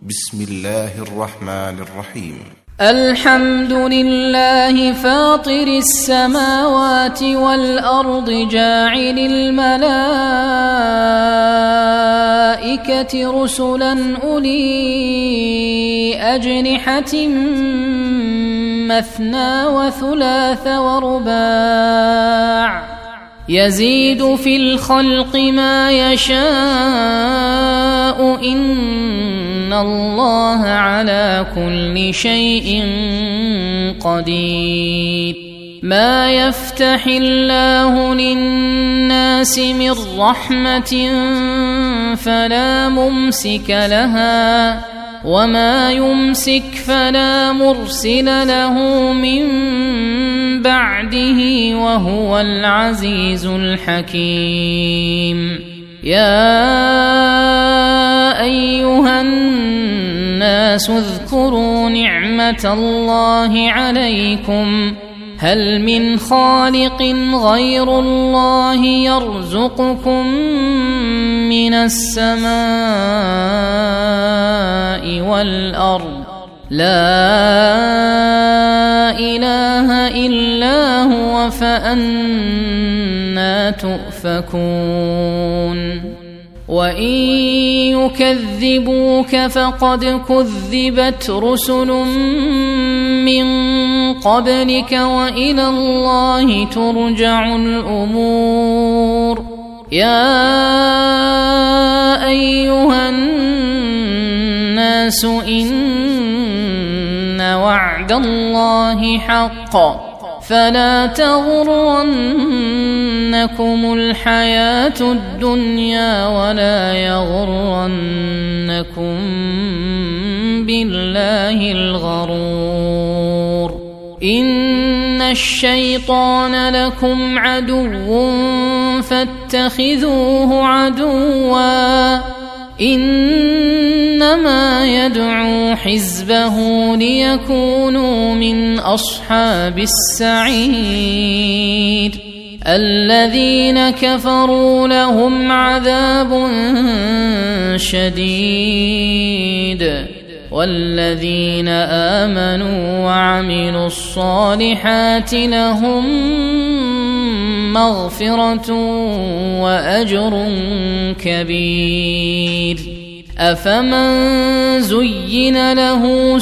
بسم الله الرحمن الرحيم. الحمد لله فاطر السماوات والأرض جاعل الملائكة رسلا أولي أجنحة مثنى وثلاث ورباع يزيد في الخلق ما يشاء إن الله على كل شيء قدير. ما يفتح الله للناس من رحمة فلا ممسك لها وما يمسك فلا مرسل له من بعده وهو العزيز الحكيم. يا أيها الناس اذكروا نعمة الله عليكم هل من خالق غير الله يرزقكم من السماء والأرض لا إله إلا هو فأنى تؤفكون. وإن يكذبوك فقد كذبت رسل من قبلك وإلى الله ترجع الأمور. يا أيها الناس إن وعد الله حق فلا تغرنكم الحياة الدنيا ولا يغرنكم بالله الغرور. إن الشيطان لكم عدو فاتخذوه عدوا إنما يدعو حزبه ليكونوا من أصحاب السعير. الذين كفروا لهم عذاب شديد والذين آمنوا وعملوا الصالحات لهم مغفرة وأجر كبير. أفمن زين له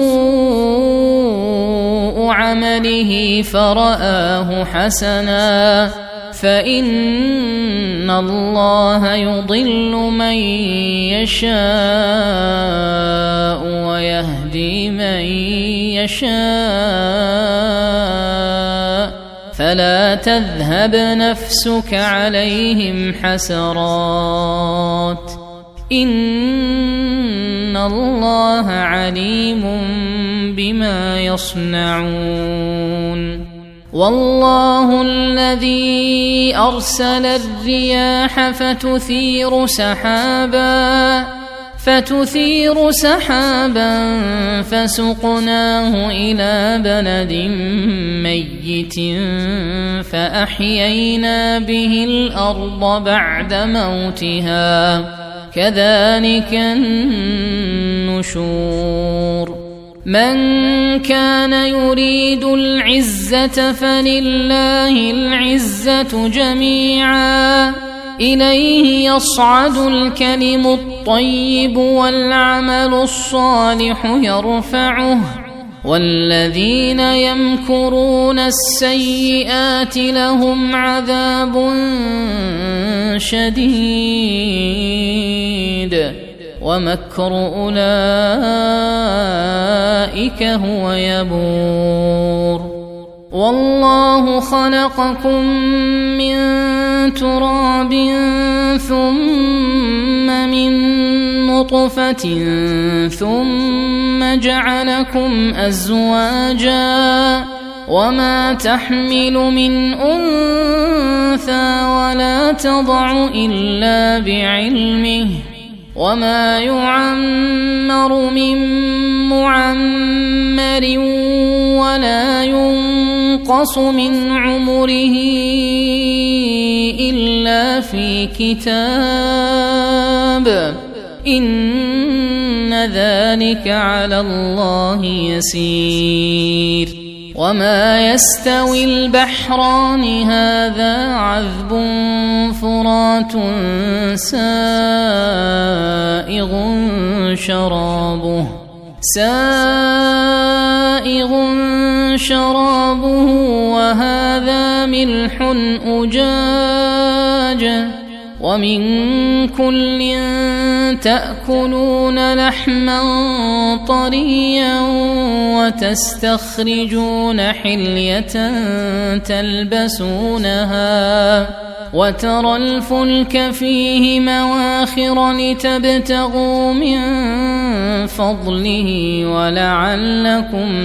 سوء عمله فرآه حسنا فإن الله يضل من يشاء ويهدي من يشاء فلا تذهب نفسك عليهم حسرات إن الله عليم بما يصنعون. والله الذي أرسل الرياح فتثير سحابا فسقناه إلى بلد ميت فأحيينا به الأرض بعد موتها كذلك النشور. من كان يريد العزة فلله العزة جميعا إليه يصعد الكلم الطيب والعمل الصالح يرفعه والذين يمكرون السيئات لهم عذاب شديد ومكر أولئك هو يبور. والله خلقكم من تراب ثم من نطفة ثم جعلكم أزواجا وما تحمل من أنثى ولا تضع إلا بعلمه وما يعمر من معمر ولا ينقص من عمره إلا في كتاب إن ذلك على الله يسير وما يستوي البحران هذا عذب فرات سائغ شرابه وهذا ملح أجاج ومن كل تأكلون لحما طريا وتستخرجون حلية تلبسونها وترى الفلك فيه مواخر لتبتغوا من فضله ولعلكم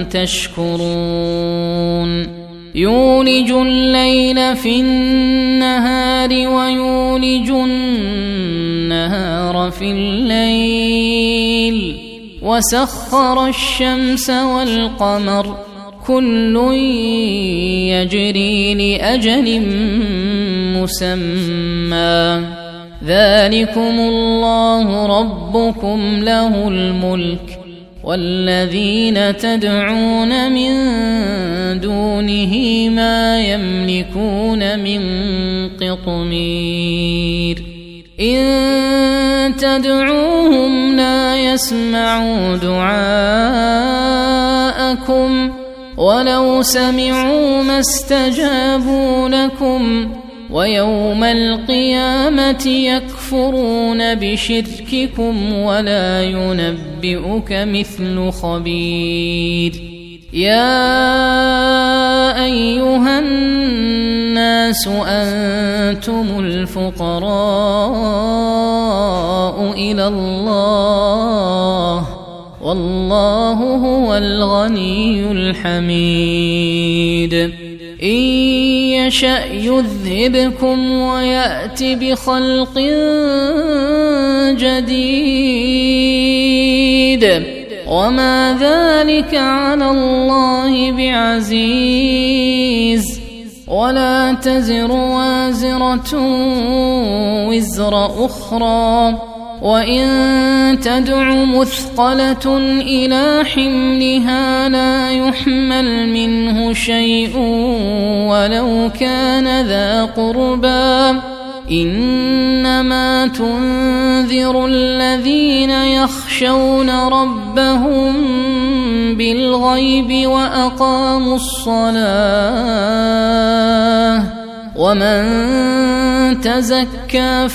تشكرون يولج الليل في النهار ويولج النهار في الليل وسخر الشمس والقمر كل يجري لأجل مسمى ذلكم الله ربكم له الملك والذين تدعون من دونه ما يملكون من قطمير إن تدعوهم لا يسمعوا دعاءكم ولو سمعوا ما استجابوا لكم ويوم القيامة يكفرون بشرككم ولا ينبئك مثل خبير يا أيها الناس أنتم الفقراء إلى الله والله هو الغني الحميد إن يشأ يذهبكم ويأت بخلق جديد وما ذلك على الله بعزيز ولا تزر وازرة وزر أخرى وإن تدع مثقلة إلى حملها لا يحمل منه شيء ولو كان ذا قربى إنما تنذر الذين يخشون ربهم بالغيب وأقاموا الصلاة ومن تزكى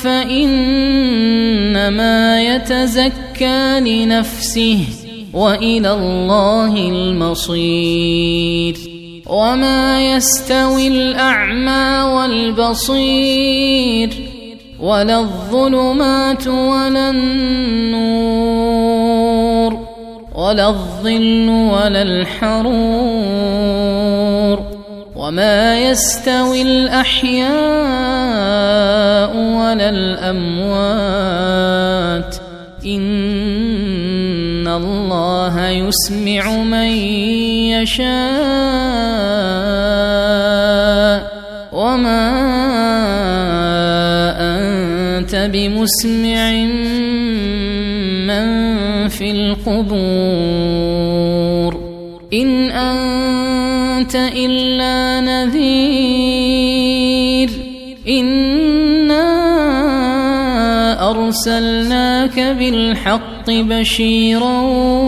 فإنما يتزكى لنفسه وإلى الله المصير وما يستوي الأعمى والبصير ولا الظلمات ولا النور ولا الظل ولا الحرور وما يستوي الأحياء ولا الأموات إن الله يسمع من يشاء وما أنت بمسمع من في القبور إن أنت إلا نذير إنا أرسلناك بالحق بشيرا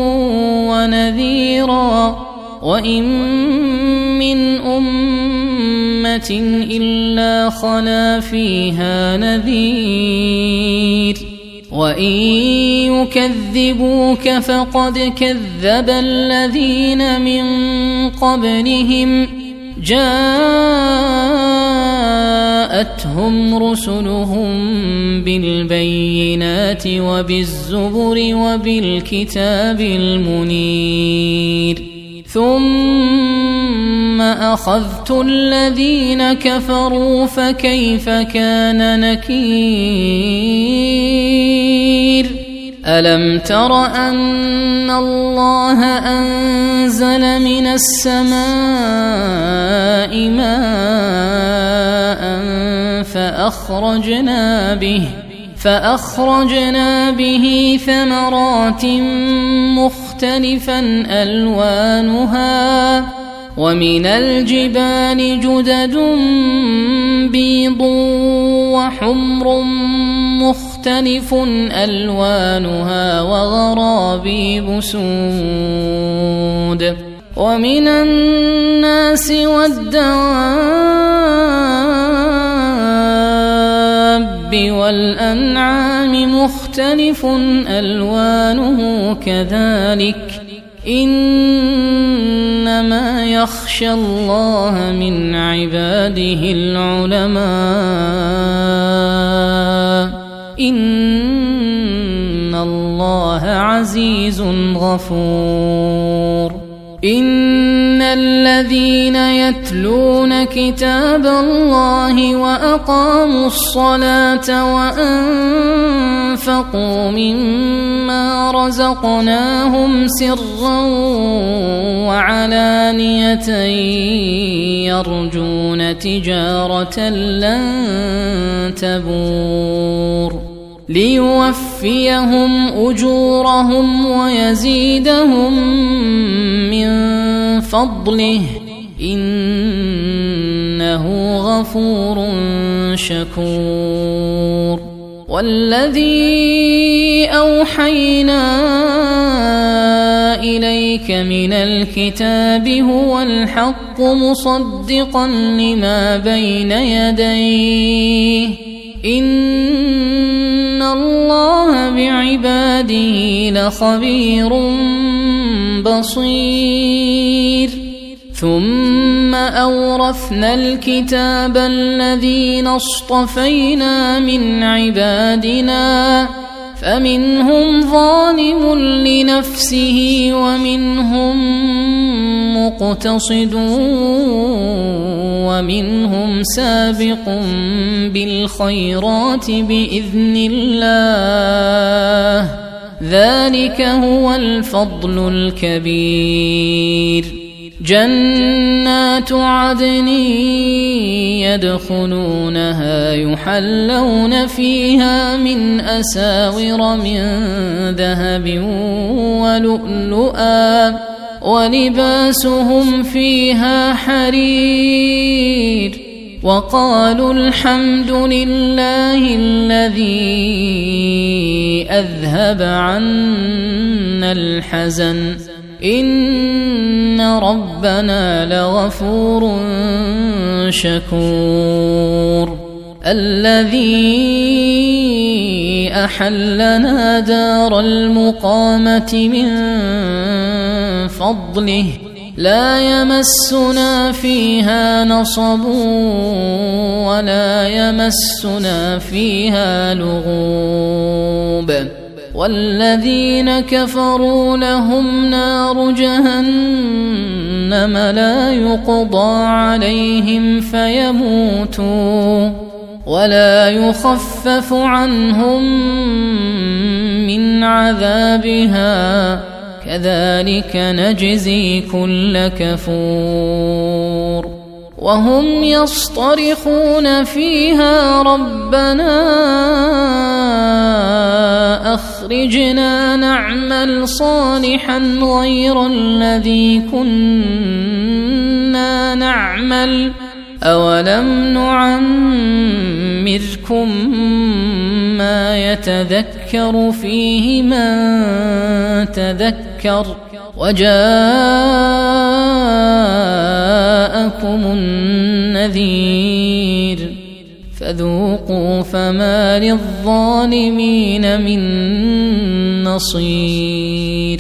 ونذيرا وإن من أمة إلا خلا فيها نذير وإن يكذبوك فقد كذب الذين من قبلهم جاءتهم رسلهم بالبينات وبالزبر وبالكتاب المنير ثم أخذت الذين كفروا فكيف كان نكير ألم تر أن الله أنزل من السماء ماء فأخرجنا به ثمرات مختلفا ألوانها ومن الجبال جدد بيض وحمر مختلف ألوانها وغرابيب سود ومن الناس والدواب والأنعام مختلف ألوانه كذلك إنما يخشى الله من عباده العلماء إن الله عزيز غفور إن الذين يتلون كتاب الله وأقاموا الصلاة وأنفقوا مما رزقناهم سرا وعلانية يرجون تجارة لن تبور ليوفيهم أجورهم ويزيدهم من فضله إنه غفور شكور والذي أوحينا إليك من الكتاب هو الحق مصدقا لما بين يديه إن الله بعباده لخبير بصير ثم أورثنا الكتاب الذين اصطفينا من عبادنا فمنهم ظالم لنفسه ومنهم مقتصد ومنهم سابق بالخيرات بإذن الله ذلك هو الفضل الكبير جنات عدن يدخلونها يحلون فيها من أساور من ذهب ولؤلؤا ولباسهم فيها حرير وقالوا الحمد لله الذي أذهب عنا الحزن إن ربنا لغفور شكور الذي أحلنا دار المقامة من فضله لا يمسنا فيها نصب ولا يمسنا فيها لغوب والذين كفروا لهم نار جهنم لا يقضى عليهم فيموتوا ولا يخفف عنهم من عذابها كذلك نجزي كل كفور وهم يصطرخون فيها ربنا أخرجنا نعمل صالحا غير الذي كنا نعمل أولم نعمركم ما يتذكر فيه من تذكر وجاءكم النذير فذوقوا فما للظالمين من نصير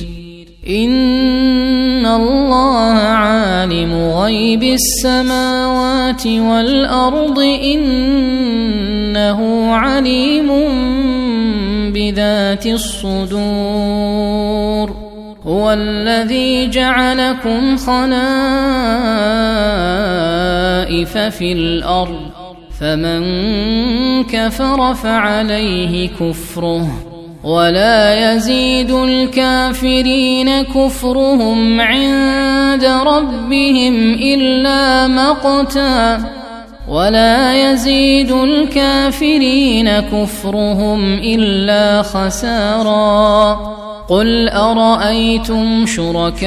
إن الله عالم غيب السماوات والأرض إنه عليم بذات الصدور هو الذي جعلكم خلائف في الأرض فمن كفر فعليه كفره ولا يزيد الكافرين كفرهم عند ربهم إلا مقتا ولا يزيد الكافرين كفرهم إلا خسارا. قل أرأيتم شركاءكم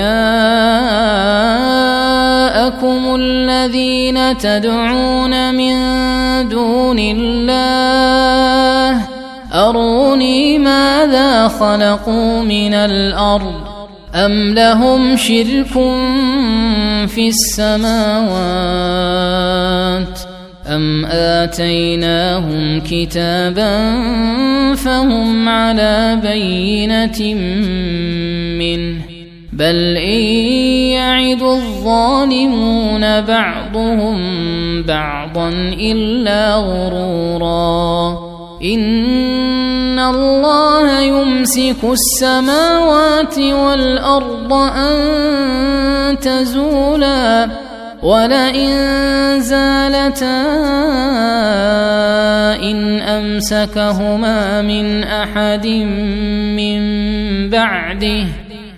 الذين تدعون من دون الله أروني ماذا خلقوا من الأرض أم لهم شرك في السماوات أم آتيناهم كتابا فهم على بينة منه بل إن يعد الظالمون بعضهم بعضا إلا غرورا. إن الله يمسك السماوات والأرض أن تزولا ولئن زالتا إن أمسكهما من أحد من بعده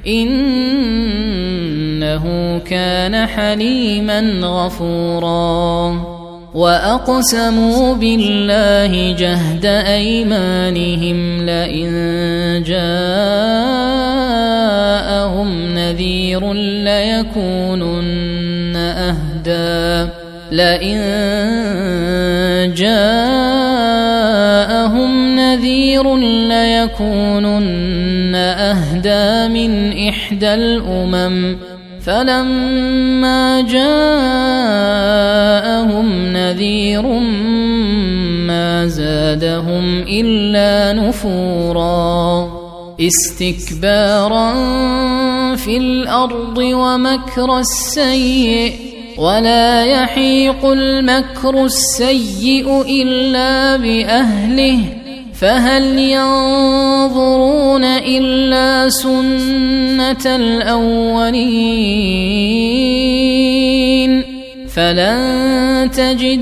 إنه كان حليما غفورا. وأقسموا بالله جهد أيمانهم لئن جاءهم نذير ليكونن أهدى من إحدى الأمم فلما جاءهم نذير ما زادهم إلا نفورا استكبارا في الأرض ومكر السيء ولا يحيق المكر السيء إلا بأهله فهل ينظرون إلا سنة الأولين فلن تجد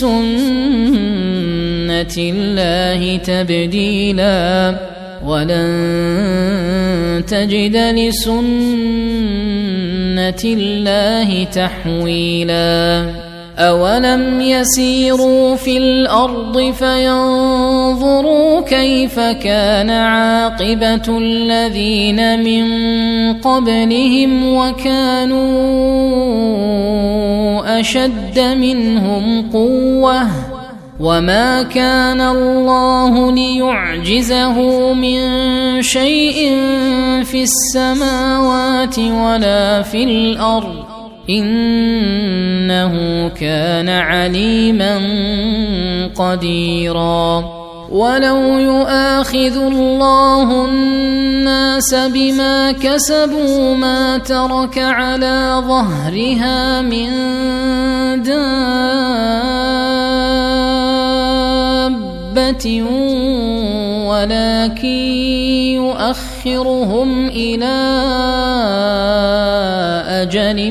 لسنة الله تبديلا ولن تجد لسنة الله تحويلا. أولم يسيروا في الأرض فينظروا كيف كان عاقبة الذين من قبلهم وكانوا أشد منهم قوة وما كان الله ليعجزه من شيء في السماوات ولا في الأرض إنه كان عليما قديرا. ولو يؤاخذ الله الناس بما كسبوا ما ترك على ظهرها من دابة ولكن يؤخرهم إلى أجل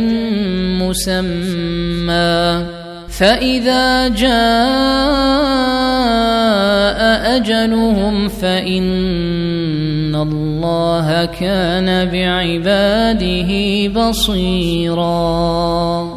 مسمى فإذا جاء أجلهم فإن الله كان بعباده بصيراً.